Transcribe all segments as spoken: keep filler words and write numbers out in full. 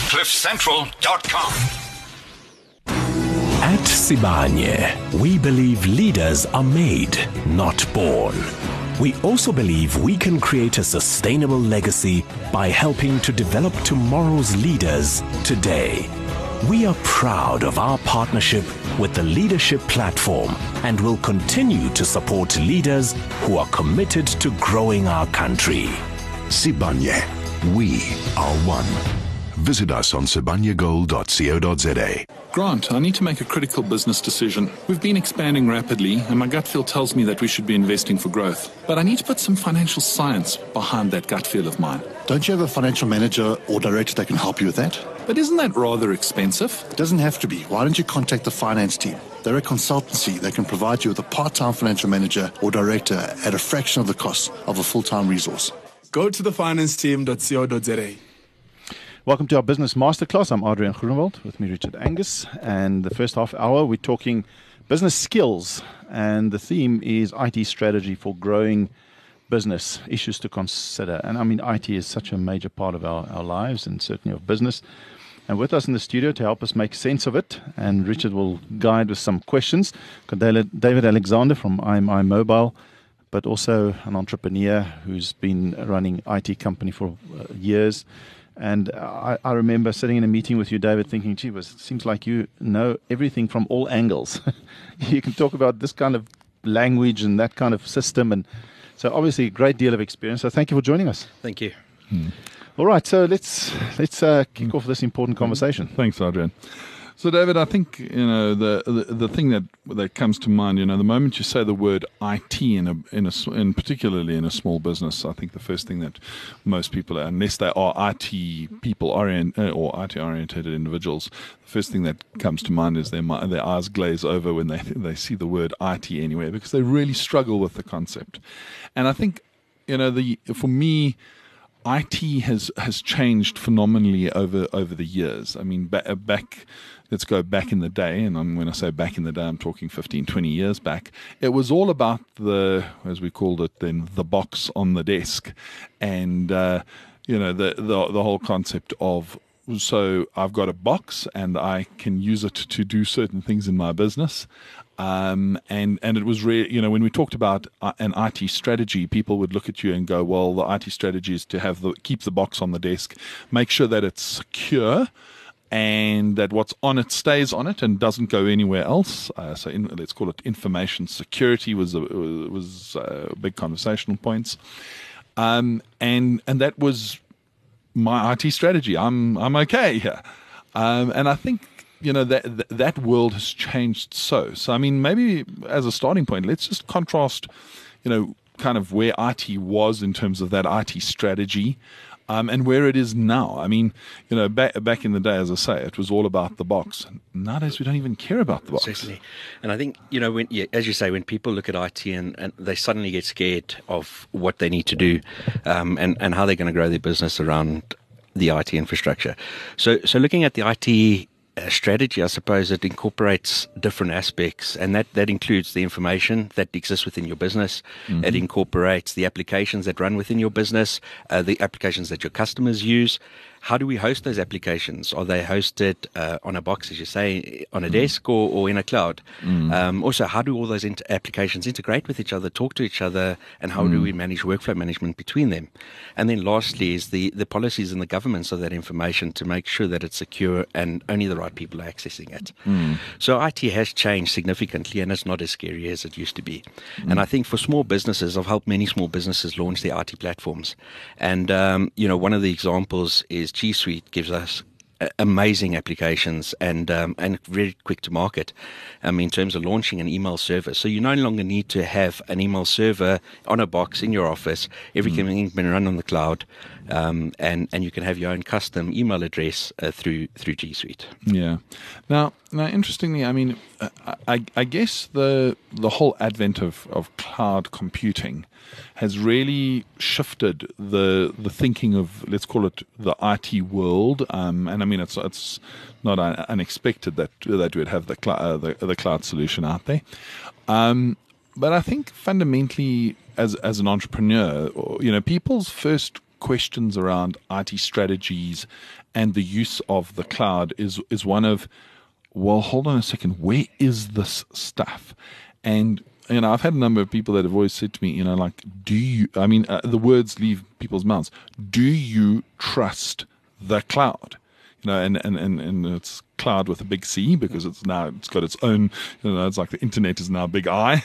cliff central dot com. At Sibanye, we believe leaders are made, not born. We also believe we can create a sustainable legacy by helping to develop tomorrow's leaders today. We are proud of our partnership with the Leadership Platform and will continue to support leaders who are committed to growing our country. Sibanye, we are one. Visit us on sibanye gold dot co dot za. Grant, I need to make a critical business decision. We've been expanding rapidly, and my gut feel tells me that we should be investing for growth. But I need to put some financial science behind that gut feel of mine. Don't you have a financial manager or director that can help you with that? But isn't that rather expensive? It doesn't have to be. Why don't you contact the finance team? They're a consultancy that can provide you with a part-time financial manager or director at a fraction of the cost of a full-time resource. Go to the finance team dot co dot za. Welcome to our Business Masterclass. I'm Adrian Groenewald, with me Richard Angus. And the first half hour, we're talking business skills. And the theme is I T strategy for growing business, issues to consider. And I mean, I T is such a major part of our, our lives and certainly of business. And with us in the studio to help us make sense of it, and Richard will guide with some questions, got David Alexander from I M I Mobile, but also an entrepreneur who's been running I T company for uh, years. And I, I remember sitting in a meeting with you, David, thinking, gee, it seems like you know everything from all angles. You can talk about this kind of language and that kind of system. And so obviously a great deal of experience. So thank you for joining us. Thank you. Hmm. All right, so let's let's uh, kick off this important conversation. Thanks, Adrian. So, David, I think, you know, the, the the thing that that comes to mind, you know, the moment you say the word I T in a in a in particularly in a small business, I think the first thing that most people, unless they are I T people orient or I T oriented individuals, the first thing that comes to mind is their their eyes glaze over when they they see the word I T anywhere, because they really struggle with the concept. And I think, you know, the for me, I T has has changed phenomenally over over the years. I mean, ba- back. Let's go back in the day, and I'm, when I say back in the day, I'm talking fifteen, twenty years back. It was all about the, as we called it then, the box on the desk, and uh, you know the, the the whole concept of, so I've got a box and I can use it to do certain things in my business. Um, and, and it was really, you know, when we talked about uh, an I T strategy, people would look at you and go, well, the I T strategy is to have the keep the box on the desk, make sure that it's secure, and that what's on it stays on it and doesn't go anywhere else. Uh, so in, let's call it information security was a, was a big conversational points. Um, and and that was my I T strategy. I'm I'm okay here. Um, and I think, you know, that that world has changed so. So, I mean, maybe as a starting point, let's just contrast, you know, kind of where I T was in terms of that I T strategy. Um, and where it is now. I mean, you know, back, back in the day, as I say, it was all about the box. Nowadays, we don't even care about the box. Certainly. And I think, you know, when, yeah, as you say, when people look at I T and, and they suddenly get scared of what they need to do um, and, and how they're going to grow their business around the I T infrastructure. So, so looking at the I T uh, strategy, I suppose it incorporates different aspects, and that, that includes the information that exists within your business. Mm-hmm. It incorporates the applications that run within your business, uh, the applications that your customers use. How do we host those applications? Are they hosted uh, on a box, as you say, on a mm. desk or, or in a cloud? Mm. Um, also, how do all those inter- applications integrate with each other, talk to each other, and how mm. do we manage workflow management between them? And then lastly is the, the policies and the governance of that information to make sure that it's secure and only the right people are accessing it. Mm. So I T has changed significantly, and it's not as scary as it used to be. Mm. And I think for small businesses, I've helped many small businesses launch their I T platforms. And, um, you know, one of the examples is G Suite gives us amazing applications and um, and very quick to market um, in terms of launching an email server. So you no longer need to have an email server on a box in your office. Everything mm. can run on the cloud, um, and and you can have your own custom email address uh, through through G Suite. Yeah. Now, now, interestingly, I mean, I, I guess the the whole advent of, of cloud computing has really shifted the the thinking of, let's call it, the I T world. Um, and I mean, it's it's not un- unexpected that that we'd have the, cl- uh, the the cloud solution out there. Um, but I think fundamentally, as as an entrepreneur, you know, people's first questions around I T strategies and the use of the cloud is is one of, well, hold on a second, where is this stuff? And you know, I've had a number of people that have always said to me, you know, like, do you, I mean, uh, the words leave people's mouths. Do you trust the cloud? You know, and, and, and, and it's cloud with a big C because it's now, it's got its own, you know, it's like the internet is now a big I.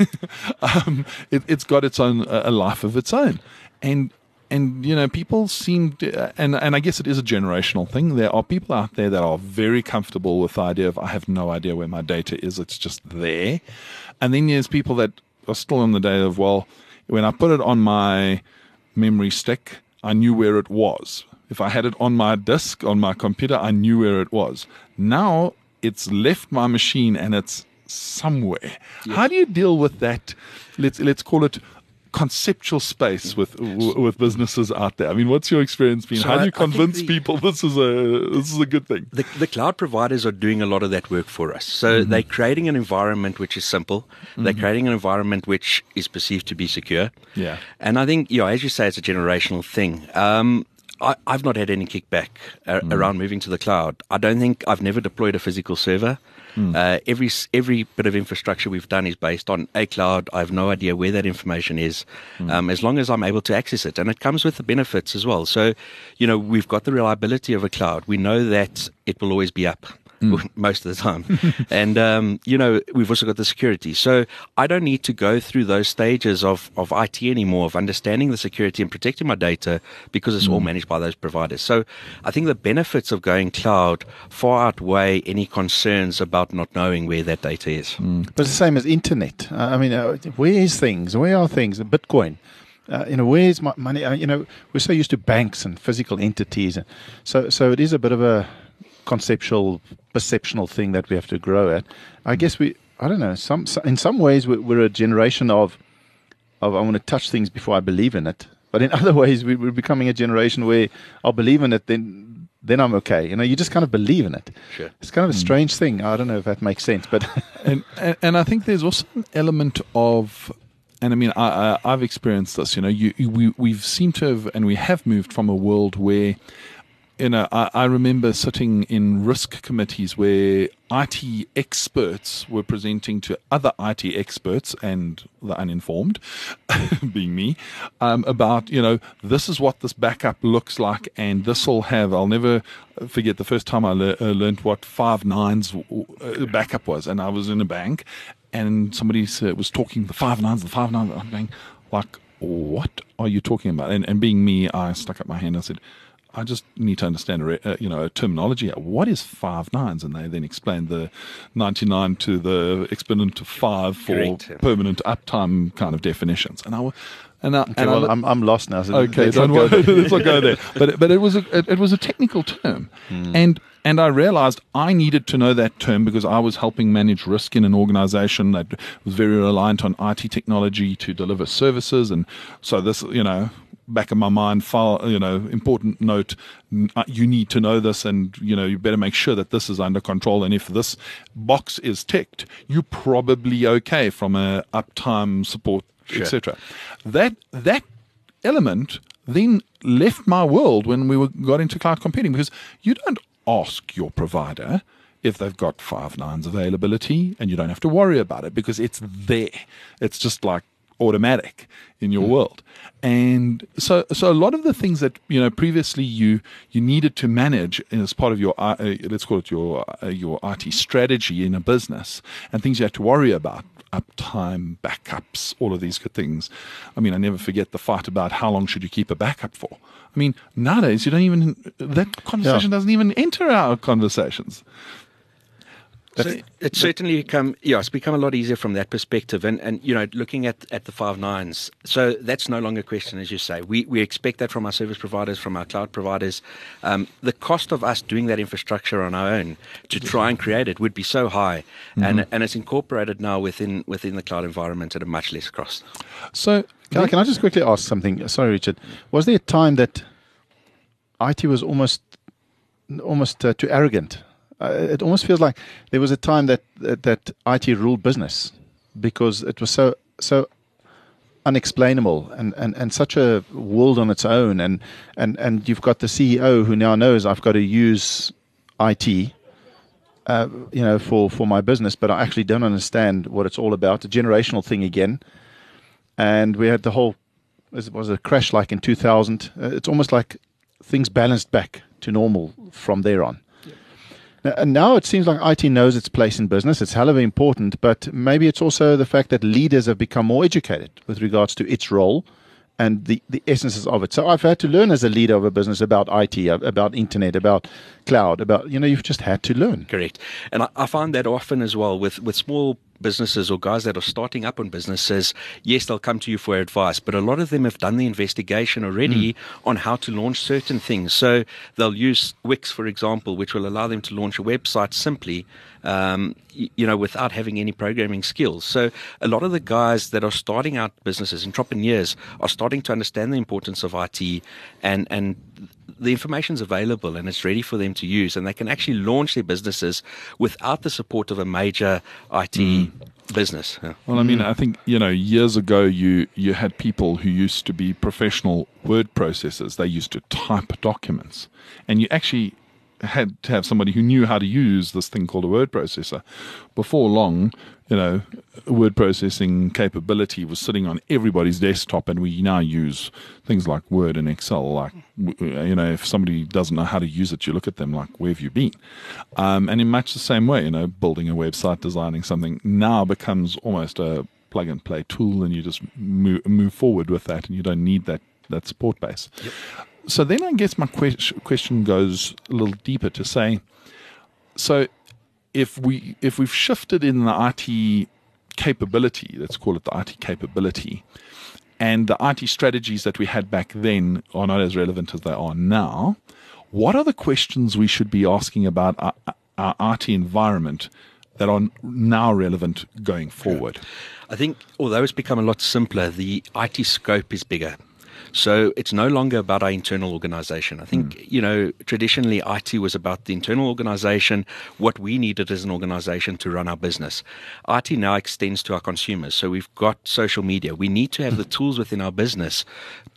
um, it, it's got its own, a life of its own. And, and, you know, people seem to, and, and I guess it is a generational thing. There are people out there that are very comfortable with the idea of, I have no idea where my data is. It's just there. And then there's people that are still on the day of, well, when I put it on my memory stick, I knew where it was. If I had it on my disk, on my computer, I knew where it was. Now it's left my machine and it's somewhere. Yeah. How do you deal with that? Let's let's call it conceptual space with with businesses out there. I mean, what's your experience been? So How do you I, convince I the, people this is a this is a good thing? The, the cloud providers are doing a lot of that work for us. So mm-hmm. they're creating an environment which is simple. Mm-hmm. They're creating an environment which is perceived to be secure. Yeah. And I think, you know, as you say, it's a generational thing. Um, I, I've not had any kickback uh, mm. around moving to the cloud. I don't think I've never deployed a physical server. Mm. Uh, every every bit of infrastructure we've done is based on a cloud. I have no idea where that information is, mm. um, as long as I'm able to access it. And it comes with the benefits as well. So, you know, we've got the reliability of a cloud. We know that it will always be up. Mm. Most of the time. And, um, you know, we've also got the security. So I don't need to go through those stages of, of I T anymore, of understanding the security and protecting my data because it's mm. all managed by those providers. So I think the benefits of going cloud far outweigh any concerns about not knowing where that data is. Mm. But it's the same as internet. Uh, I mean, uh, where is things? Where are things? Bitcoin. Uh, you know, where's my money? Uh, you know, we're so used to banks and physical entities. And so, so it is a bit of a conceptual, perceptional thing that we have to grow at. I guess we, I don't know, some in some ways we're, we're a generation of, of I want to touch things before I believe in it. But in other ways we, we're becoming a generation where I'll believe in it, then then I'm okay. You know, you just kind of believe in it. Sure. It's kind of a strange thing. I don't know if that makes sense, but and, and and I think there's also an element of. And I mean, I, I, I've experienced this. You know, you, you we we've seemed to have, and we have moved from a world where. You know, I, I remember sitting in risk committees where I T experts were presenting to other I T experts and the uninformed, being me, um, about, you know, this is what this backup looks like and this will have, I'll never forget the first time I le- uh, learned what five nines backup was. And I was in a bank and somebody said, was talking the five nines, the five nines. I'm going, like, what are you talking about? And, and being me, I stuck up my hand and I said, I just need to understand, a, uh, you know, a terminology. What is five nines? And they then explained the ninety-nine to the exponent of five for Correct. permanent uptime kind of definitions. And I, and I, okay, and well, I, I'm I'm lost now. So okay, don't worry, let's not go there. But but it was a it, it was a technical term, mm. and and I realized I needed to know that term because I was helping manage risk in an organization that was very reliant on I T technology to deliver services, and so this, you know. Back in my mind, file, you know, important note, you need to know this and, you know, you better make sure that this is under control. And if this box is ticked, you're probably okay from a uptime support, sure. et cetera. That, that element then left my world when we were, got into cloud computing because you don't ask your provider if they've got five nines availability and you don't have to worry about it because it's there. It's just like automatic in your mm. world. And so so a lot of the things that, you know, previously you you needed to manage as part of your uh, let's call it your uh, your I T strategy in a business and things you had to worry about, uptime, backups, all of these good things. I mean, I never forget the fight about how long should you keep a backup for. I mean, nowadays you don't even, that conversation yeah. doesn't even enter our conversations. So it's certainly become, yeah, it's become a lot easier from that perspective. And, and you know, looking at, at the five nines, so that's no longer a question, as you say. We we expect that from our service providers, from our cloud providers. Um, the cost of us doing that infrastructure on our own to try and create it would be so high. Mm-hmm. And and it's incorporated now within within the cloud environment at a much less cost. So can I, can I just quickly ask something? Sorry, Richard. Was there a time that I T was almost, almost uh, too arrogant? Uh, it almost feels like there was a time that, that that I T ruled business because it was so so unexplainable and, and, and such a world on its own. And, and, and you've got the C E O who now knows I've got to use I T, uh, you know, for, for my business, but I actually don't understand what it's all about. A generational thing again. And we had the whole, it was a crash like in two thousand. Uh, it's almost like things balanced back to normal from there on. Now, and now it seems like I T knows its place in business. It's hell of important, but maybe it's also the fact that leaders have become more educated with regards to its role and the, the essences of it. So I've had to learn as a leader of a business about I T, about internet, about cloud, about, you know, you've just had to learn. Correct. And I, I find that often as well with, with small businesses or guys that are starting up on businesses. Yes, they'll come to you for advice, but a lot of them have done the investigation already mm. on how to launch certain things. So they'll use Wix, for example, which will allow them to launch a website simply, um, y- you know, without having any programming skills. So a lot of the guys that are starting out businesses, entrepreneurs, are starting to understand the importance of I T, and and the information's available and it's ready for them to use, and they can actually launch their businesses without the support of a major I T mm. business. Yeah. Well, I mean, I think, you know, years ago you, you had people who used to be professional word processors. They used to type documents, and you actually had to have somebody who knew how to use this thing called a word processor. Before long, you know, word processing capability was sitting on everybody's desktop, and we now use things like Word and Excel. Like, you know, if somebody doesn't know how to use it, you look at them like, where have you been? Um, and in much the same way, you know, building a website, designing something now becomes almost a plug and play tool, and you just move, move forward with that, and you don't need that, that support base. Yep. So then I guess my que- question goes a little deeper to say, so if we if we've shifted in the I T capability, let's call it the I T capability, and the I T strategies that we had back then are not as relevant as they are now, what are the questions we should be asking about our, our I T environment that are now relevant going forward? I think although it's become a lot simpler, the I T scope is bigger. So it's no longer about our internal organization. I think, mm. you know, traditionally I T was about the internal organization, what we needed as an organization to run our business. I T now extends to our consumers. So we've got social media. We need to have the tools within our business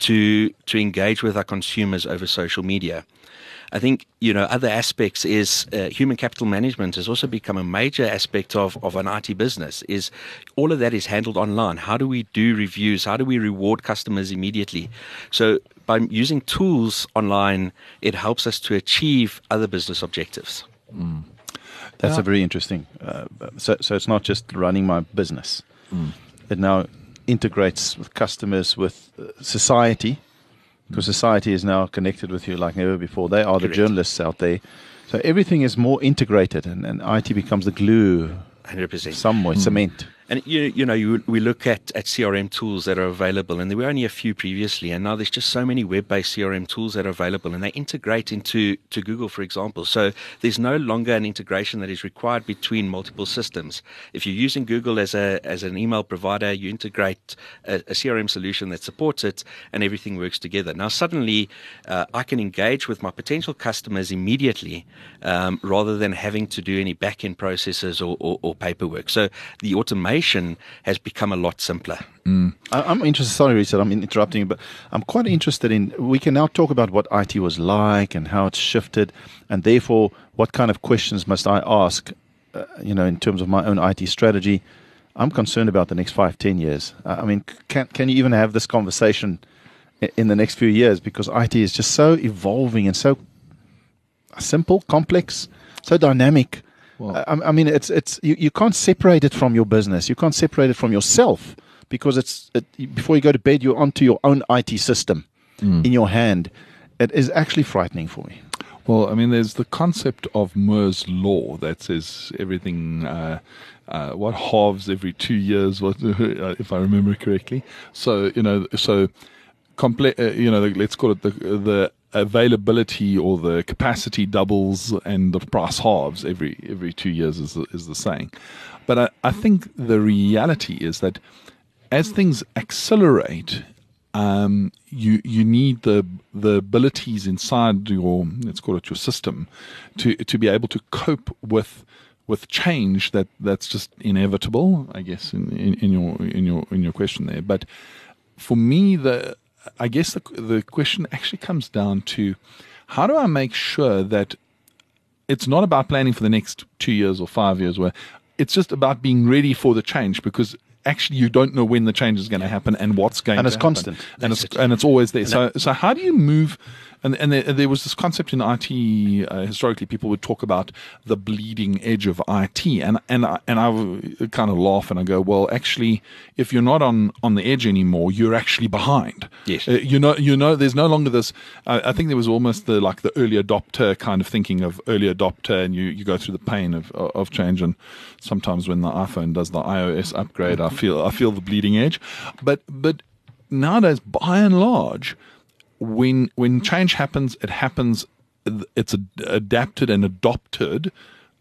to to engage with our consumers over social media. I think, you know, other aspects is uh, human capital management has also become a major aspect of, of an I T business. Is all of that is handled online. How do we do reviews? How do we reward customers immediately? So by using tools online, it helps us to achieve other business objectives. Mm. That's yeah. a very interesting. Uh, so, so it's not just running my business. Mm. It now integrates with customers, with uh, society. Because society is now connected with you like never before. They are the Correct. Journalists out there. So everything is more integrated, and, and I T becomes the glue. one hundred percent. Some way, mm. cement. And you, you know, you, we look at, at C R M tools that are available, and there were only a few previously, and now there's just so many web-based C R M tools that are available, and they integrate into to Google, for example. So there's no longer an integration that is required between multiple systems. If you're using Google as a as an email provider, you integrate a, a C R M solution that supports it, and everything works together. Now suddenly, uh, I can engage with my potential customers immediately, um, rather than having to do any back-end processes or, or, or paperwork. So the automation has become a lot simpler. Mm. I, I'm interested, sorry Richard, I'm interrupting you, but I'm quite interested in, we can now talk about what I T was like and how it's shifted, and therefore what kind of questions must I ask, uh, you know, in terms of my own I T strategy. I'm concerned about the next five, ten years. Uh, I mean, can, can you even have this conversation in, in the next few years? Because I T is just so evolving and so simple, complex, so dynamic. Well, I, I mean, it's it's you, you can't separate it from your business. You can't separate it from yourself, because it's it, before you go to bed, you're onto your own I T system mm. in your hand. It is actually frightening for me. Well, I mean, there's the concept of Moore's law that says everything, uh, uh, what halves every two years, what, if I remember correctly. So, you know, so comple- uh, you know, let's call it the the availability or the capacity doubles and the price halves every every two years is the, is the saying. But I, I think the reality is that as things accelerate, um, you you need the the abilities inside your, let's call it your system, to to be able to cope with with change that, that's just inevitable, I guess, in, in, in your in your in your question there. But for me, the I guess the the question actually comes down to how do I make sure that it's not about planning for the next two years or five years, where it's just about being ready for the change, because actually you don't know when the change is going to happen and what's going and to it's happen. constant. And it's, and it's always there. So, so how do you move? And, and there, there was this concept in I T, uh, historically, people would talk about the bleeding edge of I T. And, and, I, and I would kind of laugh and I go, well, actually, if you're not on, on the edge anymore, you're actually behind. Yes. Uh, you know, you know, there's no longer this, uh, I think there was almost the, like the early adopter kind of thinking of early adopter, and you, you go through the pain of, of change. And sometimes when the iPhone does the iOS upgrade, I feel, I feel the bleeding edge. But, but nowadays, by and large, when when change happens, it happens, it's ad- adapted and adopted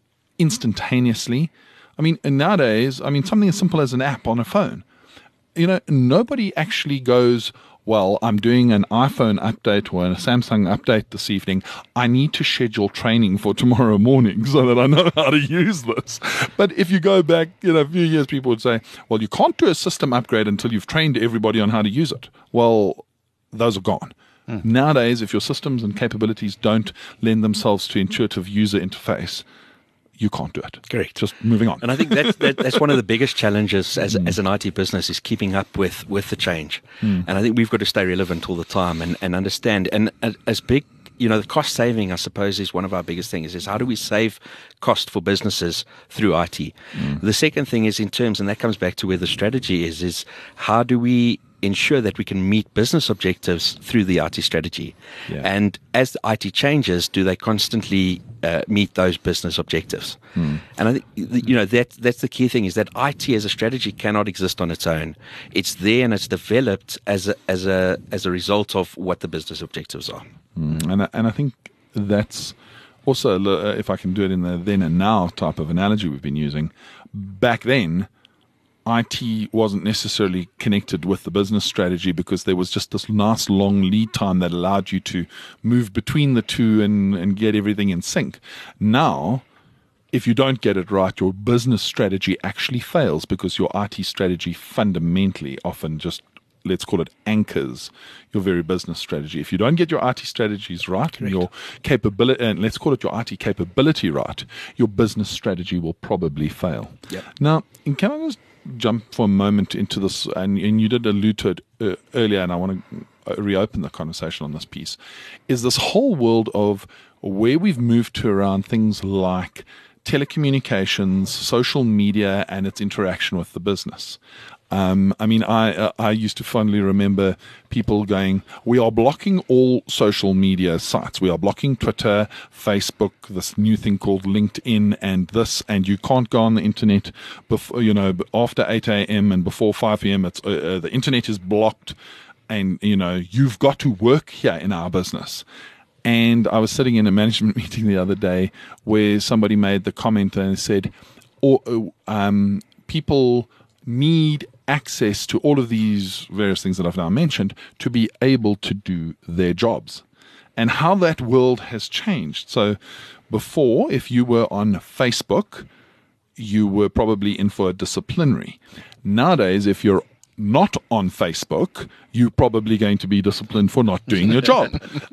instantaneously. I mean, nowadays, I mean, something as simple as an app on a phone. You know, nobody actually goes, well, I'm doing an iPhone update or a Samsung update this evening. I need to schedule training for tomorrow morning so that I know how to use this. But if you go back, you know, a few years, people would say, well, you can't do a system upgrade until you've trained everybody on how to use it. Well, those are gone. Mm. Nowadays, if your systems and capabilities don't lend themselves to intuitive user interface, you can't do it. Correct. Just moving on. And I think that's, that, that's one of the biggest challenges as, mm. as an I T business, is keeping up with, with the change. Mm. And I think we've got to stay relevant all the time and, and understand. And as big, you know, the cost saving, I suppose, is one of our biggest things, is how do we save cost for businesses through I T? Mm. The second thing is in terms, and that comes back to where the strategy is, is how do we ensure that we can meet business objectives through the I T strategy? Yeah. And as the I T changes, do they constantly uh, meet those business objectives? Hmm. And I think, you know, that that's the key thing, is that I T as a strategy cannot exist on its own. It's there and it's developed as a, as a, as a result of what the business objectives are. Hmm. And, I, and I think that's also, uh, if I can do it in the then and now type of analogy we've been using, back then, I T wasn't necessarily connected with the business strategy because there was just this nice long lead time that allowed you to move between the two and, and get everything in sync. Now, if you don't get it right, your business strategy actually fails because your I T strategy fundamentally often just, let's call it, anchors your very business strategy. If you don't get your I T strategies right, Correct. and your capability, and let's call it your I T capability right, your business strategy will probably fail. Yep. Now, can I just jump for a moment into this, and, and you did allude to it uh, earlier, and I want to reopen the conversation on this piece, is this whole world of where we've moved to around things like telecommunications, social media, and its interaction with the business. Um, I mean, I uh, I used to fondly remember people going, we are blocking all social media sites. We are blocking Twitter, Facebook, this new thing called LinkedIn, and this, and you can't go on the internet before, you know, after eight a.m. and before five p.m. It's uh, uh, the internet is blocked, and, you know, you've got to work here in our business. And I was sitting in a management meeting the other day where somebody made the comment and said, or, um, people need access to all of these various things that I've now mentioned to be able to do their jobs, and how that world has changed. So before, if you were on Facebook, you were probably in for a disciplinary. Nowadays, if you're not on Facebook, you're probably going to be disciplined for not doing your job.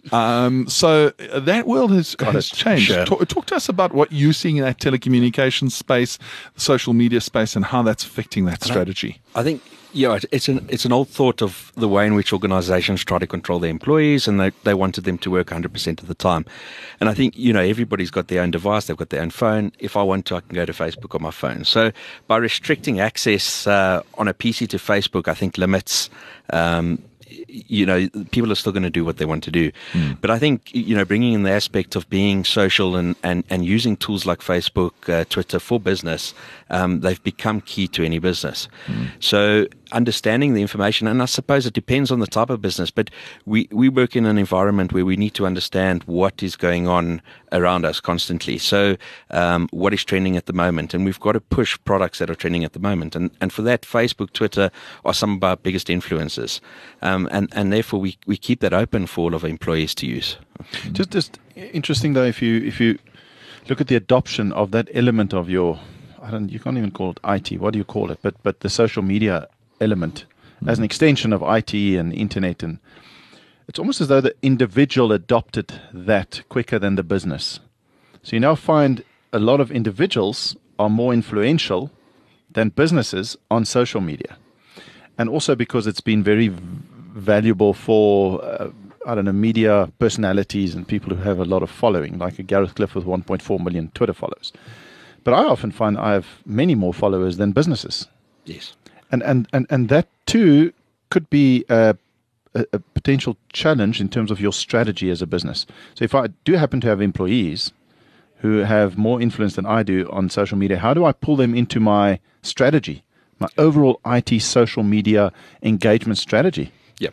Um, so that world has, has changed. Sure. Talk, talk to us about what you're seeing in that telecommunications space, the social media space, and how that's affecting that strategy. I think, yeah, it's an it's an old thought of the way in which organizations try to control their employees, and they, they wanted them to work one hundred percent of the time. And I think, you know, everybody's got their own device, they've got their own phone. If I want to, I can go to Facebook on my phone. So by restricting access uh, on a P C to Facebook, I think limits, um, you know, people are still going to do what they want to do. Mm. But I think, you know, bringing in the aspect of being social and, and, and using tools like Facebook, uh, Twitter for business, um, they've become key to any business. Mm. So understanding the information, and I suppose it depends on the type of business, but we, we work in an environment where we need to understand what is going on around us constantly. So um, what is trending at the moment? And we've got to push products that are trending at the moment. And, and for that, Facebook, Twitter are some of our biggest influencers. Um, and, and therefore, we, we keep that open for all of our employees to use. Just, just interesting, though, if you if you look at the adoption of that element of your, I don't, you can't even call it I T. What do you call it? But but the social media element as an extension of I T and internet, and it's almost as though the individual adopted that quicker than the business. So you now find a lot of individuals are more influential than businesses on social media. And also because it's been very v- valuable for, uh, I don't know, media personalities and people who have a lot of following, like a Gareth Cliff with one point four million Twitter followers. But I often find I have many more followers than businesses. Yes. And and, and, and that too could be a, a, a potential challenge in terms of your strategy as a business. So if I do happen to have employees who have more influence than I do on social media, how do I pull them into my strategy, my overall I T social media engagement strategy? Yeah.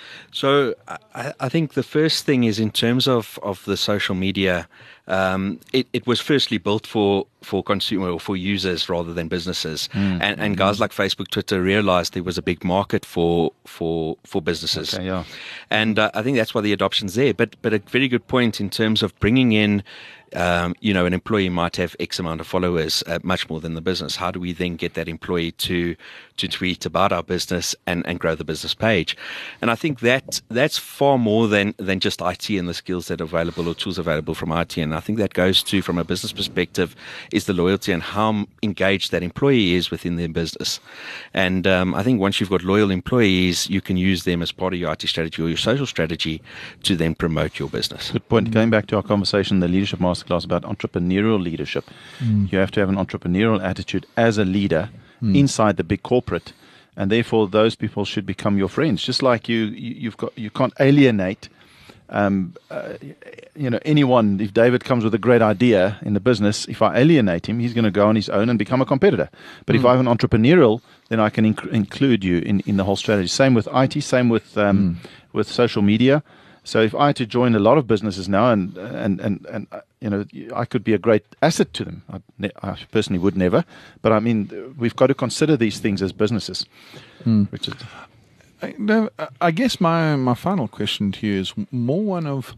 So I, I think the first thing is in terms of, of the social media, um, it, it was firstly built for, for consumer or for users rather than businesses. Mm. And, and guys like Facebook, Twitter realized there was a big market for for, for businesses. Okay, yeah. And uh, I think that's why the adoption's there. But but a very good point in terms of bringing in Um, you know, an employee might have X amount of followers, uh, much more than the business. How do we then get that employee to to tweet about our business and, and grow the business page? And I think that that's far more than, than just I T and the skills that are available or tools available from I T. And I think that goes to, from a business perspective, is the loyalty and how engaged that employee is within their business. And um, I think once you've got loyal employees, you can use them as part of your I T strategy or your social strategy to then promote your business. Good point. Going back to our conversation, the Leadership Masterclass about entrepreneurial leadership, mm. you have to have an entrepreneurial attitude as a leader mm. inside the big corporate, and therefore those people should become your friends. Just like you, you you've got you can't alienate, um, uh, you know, anyone. If David comes with a great idea in the business, if I alienate him, he's going to go on his own and become a competitor. But mm. if I have an entrepreneurial, then I can inc- include you in, in the whole strategy. Same with I T, same with um, mm. with social media. So if I had to join a lot of businesses now, and and and, and uh, you know, I could be a great asset to them. I, ne- I personally would never, but I mean, we've got to consider these things as businesses. Hmm. Which is, I, no, I guess my my final question to you is more one of,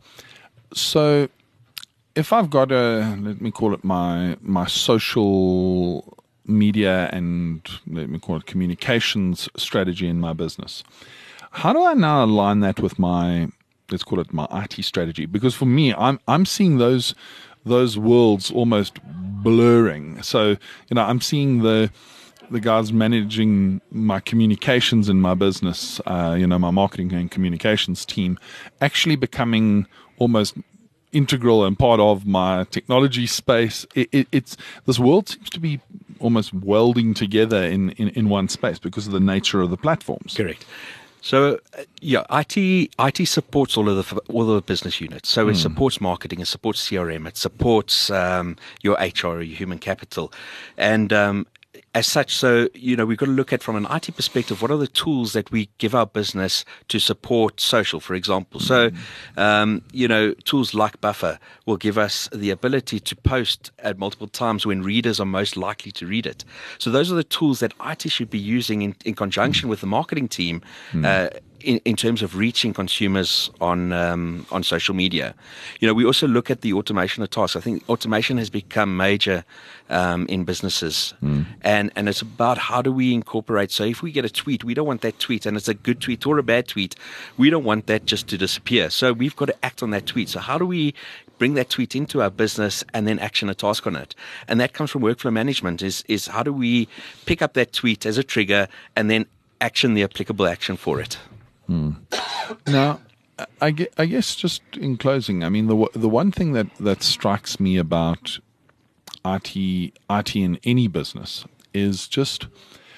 so if I've got a, let me call it my my social media and let me call it communications strategy in my business, how do I now align that with my, let's call it my I T strategy? Because for me, I'm I'm seeing those those worlds almost blurring. So, you know, I'm seeing the the guys managing my communications in my business, uh, you know, my marketing and communications team, actually becoming almost integral and part of my technology space. It, it, it's this world seems to be almost welding together in, in, in one space because of the nature of the platforms. Correct. So, uh, yeah, I T I T supports all of the all of the business units. So it mm. supports marketing, it supports C R M, it supports um, your H R, your human capital, and um, as such, so you know, we've got to look at from an I T perspective, what are the tools that we give our business to support social, for example. Mm. So, um, you know, tools like Buffer will give us the ability to post at multiple times when readers are most likely to read it. So those are the tools that I T should be using in, in conjunction with the marketing team. Mm. Uh, In, in terms of reaching consumers on um, on social media. You know, we also look at the automation of tasks. I think automation has become major um, in businesses. Mm. And, and it's about how do we incorporate. So if we get a tweet, we don't want that tweet, and it's a good tweet or a bad tweet, we don't want that just to disappear. So we've got to act on that tweet. So how do we bring that tweet into our business and then action a task on it? And that comes from workflow management, is is how do we pick up that tweet as a trigger and then action the applicable action for it? Hmm. Now, I, I guess just in closing, I mean, the the one thing that, that strikes me about I T I T in any business is just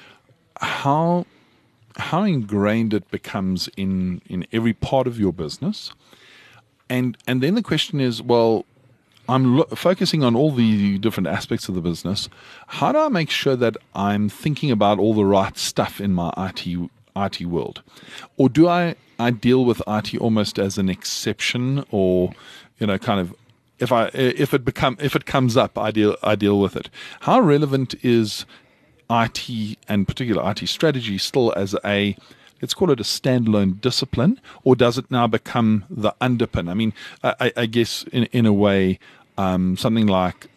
how how ingrained it becomes in, in every part of your business, and and then the question is, well, I'm lo- focusing on all the different aspects of the business. How do I make sure that I'm thinking about all the right stuff in my I T I T world? Or do I, I deal with I T almost as an exception, or, you know, kind of, if I if it become if it comes up, I deal I deal with it. How relevant is I T and particular I T strategy still as a, let's call it a standalone discipline, or does it now become the underpin? I mean, I, I guess in in a way, um, something like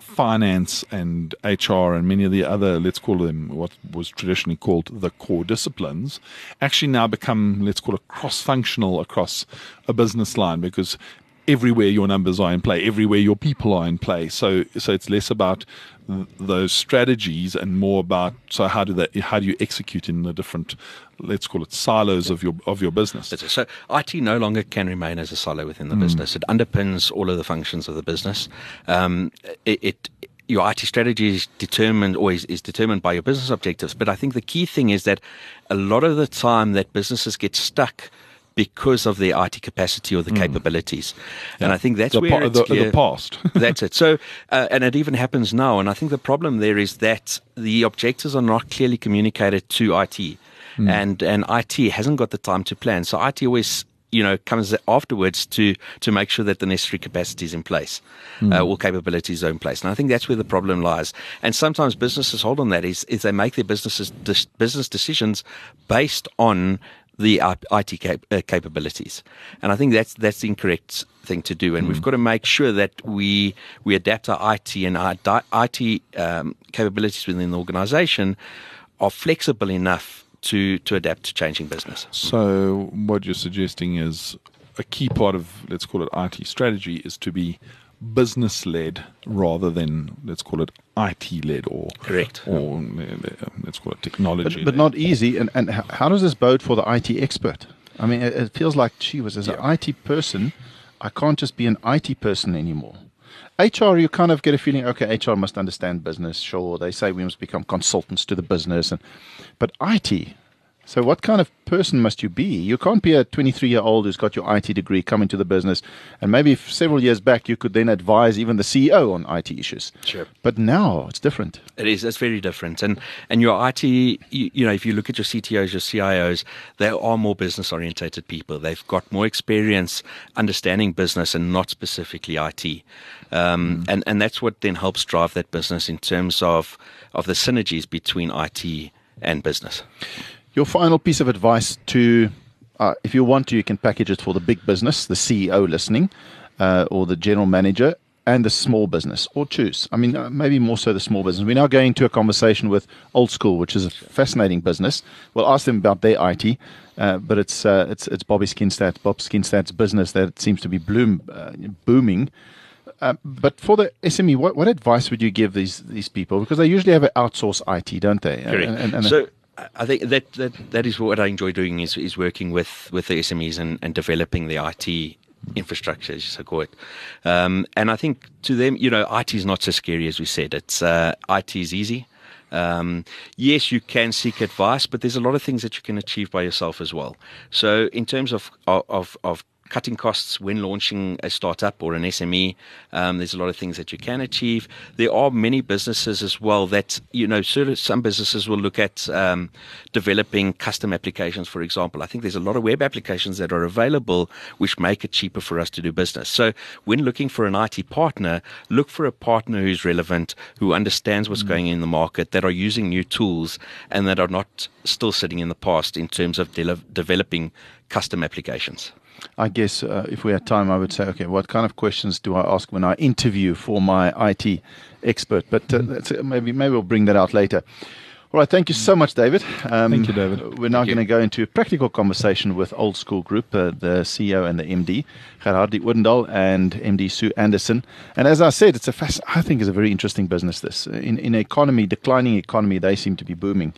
finance and H R and many of the other, let's call them what was traditionally called the core disciplines, actually now become, let's call it cross-functional across a business line, because everywhere your numbers are in play, everywhere your people are in play. So, so it's less about th- those strategies and more about, so how do that, how do you execute in the different, let's call it silos of your of your business. So I T no longer can remain as a silo within the mm. business. It underpins all of the functions of the business. Um, it, it your I T strategy is determined, or is, is determined by your business objectives. But I think the key thing is that a lot of the time that businesses get stuck because of their I T capacity or the mm. capabilities. Yeah. And I think that's the, where pa- it's the, the past. That's it. So, uh, and it even happens now. And I think the problem there is that the objectives are not clearly communicated to I T. Mm. And, and I T hasn't got the time to plan. So I T always, you know, comes afterwards to, to make sure that the necessary capacity is in place, mm. uh, all capabilities are in place. And I think that's where the problem lies. And sometimes businesses hold on that is, is they make their businesses dis- business decisions based on the I T cap- uh, capabilities. And I think that's that's the incorrect thing to do. And mm. we've got to make sure that we we adapt our I T and our di- I T um, capabilities within the organization are flexible enough to, to adapt to changing business. So what you're suggesting is a key part of, let's call it I T strategy, is to be business-led rather than, let's call it I T-led, or correct, or let's call it technology. But, but not easy. And, and how does this bode for the I T expert? I mean, it, it feels like, gee whiz, as yeah. an I T person, I can't just be an I T person anymore. H R, you kind of get a feeling, okay, H R must understand business. Sure, they say we must become consultants to the business, and but I T. So what kind of person must you be? You can't be a twenty-three-year-old who's got your I T degree, come into the business, and maybe several years back you could then advise even the C E O on I T issues. Sure. But now it's different. It is. It's very different. And and your I T, you, you know, if you look at your C T Os, your C I Os, they are more business-orientated people. They've got more experience understanding business and not specifically I T. Um, mm. and, and that's what then helps drive that business in terms of, of the synergies between I T and business. Your final piece of advice to, uh, if you want to, you can package it for the big business, the C E O listening, uh, or the general manager, and the small business, or choose. I mean, uh, maybe more so the small business. We're now going to a conversation with Old School, which is a fascinating business. We'll ask them about their I T, uh, but it's uh, it's it's Bobby Skinstad, Bob Skinstad's business that seems to be bloom, uh, booming. Uh, but for the S M E, what, what advice would you give these these people? Because they usually have an outsourced I T, don't they? Correct. And, and, and so. I think that, that that is what I enjoy doing is is working with, with the S M Es and, and developing the I T infrastructure, as you call it. Um, and I think to them, you know, I T is not so scary as we said. It's uh, I T is easy. Um, yes, you can seek advice, but there's a lot of things that you can achieve by yourself as well. So in terms of of of cutting costs when launching a startup or an S M E, um, there's a lot of things that you can achieve. There are many businesses as well that, you know, sort of some businesses will look at um, developing custom applications, for example. I think there's a lot of web applications that are available which make it cheaper for us to do business. So when looking for an I T partner, look for a partner who's relevant, who understands what's mm. going on in the market, that are using new tools, and that are not still sitting in the past in terms of de- developing custom applications. I guess uh, if we had time, I would say, okay, what kind of questions do I ask when I interview for my I T expert? But uh, that's, uh, maybe maybe we'll bring that out later. All right, thank you so much, David. Um, thank you, David. We're now going to go into a practical conversation with Old School Group, uh, the C E O and the M D, Gerhardie Odendaal, and M D Sue Anderson. And as I said, it's a fast, I think it's a very interesting business, this. In, in an economy, declining economy, they seem to be booming.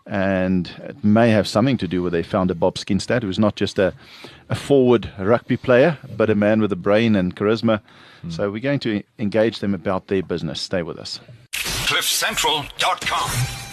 And it may have something to do with their founder, Bob Skinstad, who's not just a, a forward rugby player, but a man with a brain and charisma. Mm. So we're going to engage them about their business. Stay with us. cliff central dot com